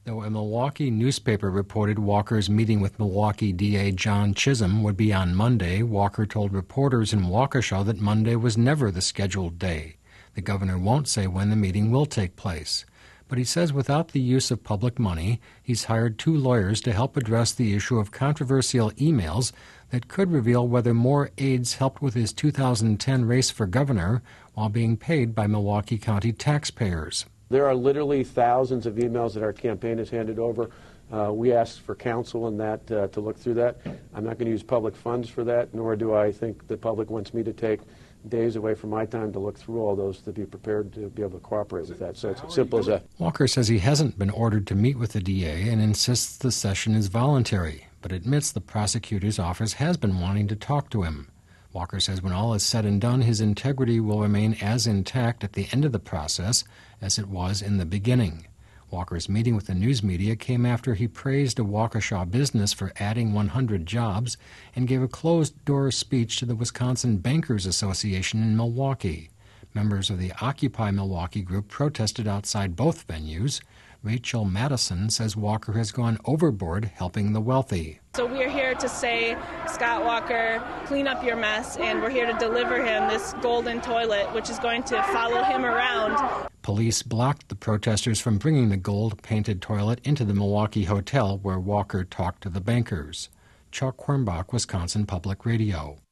Though a Milwaukee newspaper reported Walker's meeting with Milwaukee DA John Chisholm would be on Monday, Walker told reporters in Waukesha that Monday was never the scheduled day. The governor won't say when the meeting will take place. But he says without the use of public money, he's hired 2 lawyers to help address the issue of controversial emails that could reveal whether more aides helped with his 2010 race for governor while being paid by Milwaukee County taxpayers. There are literally thousands of emails that our campaign has handed over. We asked for counsel in that to look through that. I'm not going to use public funds for that, nor do I think the public wants me to take days away from my time to look through all those to be prepared to be able to cooperate with that. So it's as simple as that. Walker says he hasn't been ordered to meet with the DA and insists the session is voluntary, but admits the prosecutor's office has been wanting to talk to him. Walker says when all is said and done, his integrity will remain as intact at the end of the process as it was in the beginning. Walker's meeting with the news media came after he praised a Waukesha business for adding 100 jobs and gave a closed-door speech to the Wisconsin Bankers Association in Milwaukee. Members of the Occupy Milwaukee group protested outside both venues. Rachel Madison says Walker has gone overboard helping the wealthy. So we are here to say, Scott Walker, clean up your mess, and we're here to deliver him this golden toilet, which is going to follow him around. Police blocked the protesters from bringing the gold-painted toilet into the Milwaukee hotel where Walker talked to the bankers. Chuck Hornbach, Wisconsin Public Radio.